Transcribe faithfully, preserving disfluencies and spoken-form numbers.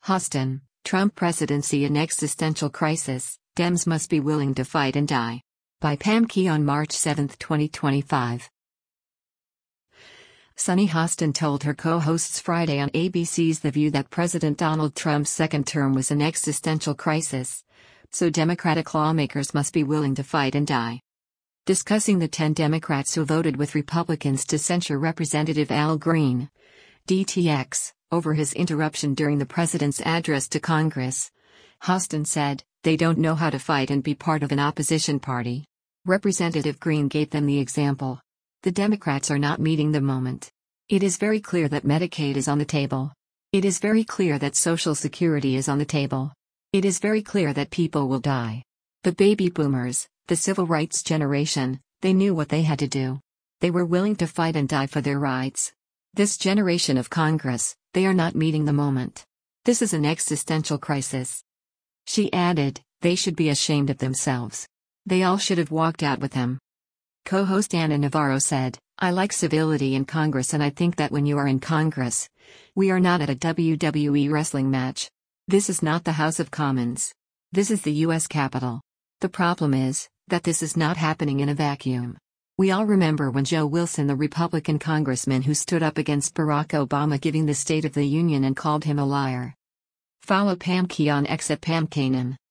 Houston, Trump presidency an existential crisis, Dems must be willing to fight and die. By Pam Key on March seventh, twenty twenty-five. Sunny Hostin told her co-hosts Friday on A B C's The View that President Donald Trump's second term was an existential crisis, so Democratic lawmakers must be willing to fight and die. Discussing the ten Democrats who voted with Republicans to censure Representative Al Green, D T X, over his interruption during the president's address to Congress, Hostin said, "They don't know how to fight and be part of an opposition party." Representative Green gave them the example. The Democrats are not meeting the moment. It is very clear that Medicaid is on the table. It is very clear that Social Security is on the table. It is very clear that people will die. But baby boomers, the civil rights generation, they knew what they had to do. They were willing to fight and die for their rights. This generation of Congress, they are not meeting the moment. This is an existential crisis. She added, they should be ashamed of themselves. They all should have walked out with him. Co-host Ana Navarro said, "I like civility in Congress, and I think that when you are in Congress, we are not at a W W E wrestling match. This is not the House of Commons. This is the U S Capitol. The problem is that this is not happening in a vacuum." We all remember when Joe Wilson, the Republican congressman who stood up against Barack Obama giving the State of the Union and called him a liar. Follow Pam Key on X at Pam Kanan.